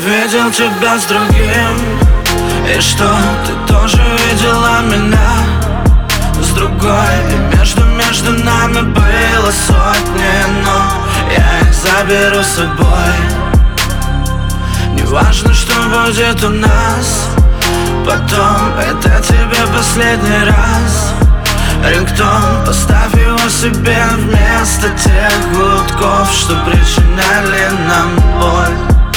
видел тебя с другим. И что, ты тоже видела меня с другой? И между нами было сотни, но я их заберу с собой. Неважно, что будет у нас потом, это тебе последний раз. Рингтон, поставь его себе вместо тех гудков, что причиняли нам боль.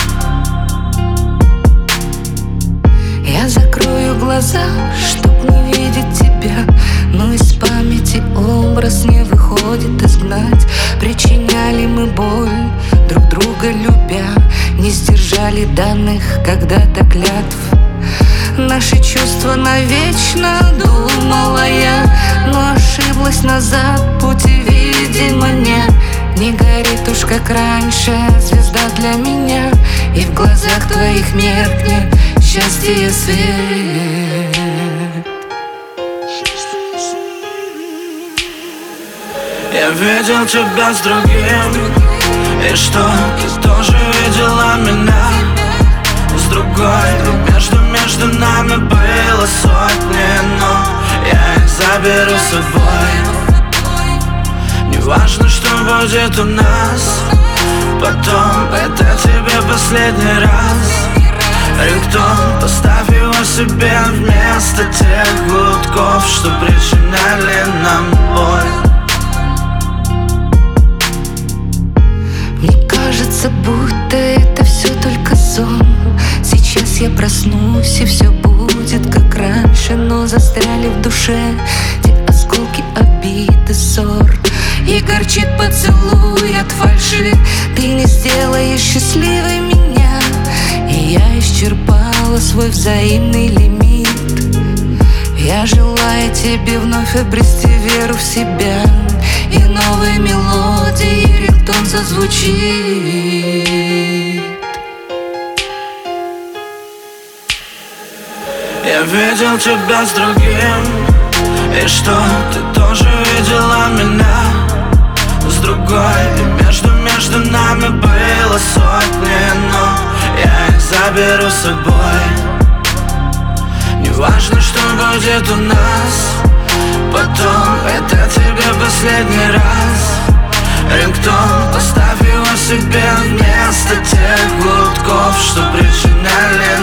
Я закрою глаза, чтоб не видеть тебя, но из памяти образ не выходит изгнать. Причиняли мы боль, друг друга любя, не сдержали данных когда-то клятв. Наши чувства навечно, думала я, но ошиблась назад, пути видимо нет. Не горит уж как раньше звезда для меня, и в глазах твоих меркнет счастье свет. Я видел тебя с другим. И что, ты тоже видела меня с другой? Между нами было сотни, но я их заберу с собой. Неважно, что будет у нас потом, это тебе последний раз. Рингтон, поставь его себе вместо тех гудков, что причиняли нам боль. Мне кажется, будто это все только сон. Сейчас я проснусь, и все будет как раньше, но застряли в душе те осколки обид и ссор. И горчит поцелуй от фальши. Ты не сделаешь счастливой меня, и я исчерпала свой взаимный лимит. Я желаю тебе вновь обрести веру в себя, и новой мелодии рингтон зазвучит. Я видел тебя с другим. И что, ты тоже видела меня с другой? И между нами было сотни, но я их заберу с собой. Неважно, что будет у нас потом, это тебе последний раз. Рингтон, поставь его себе вместо тех гудков, что причиняли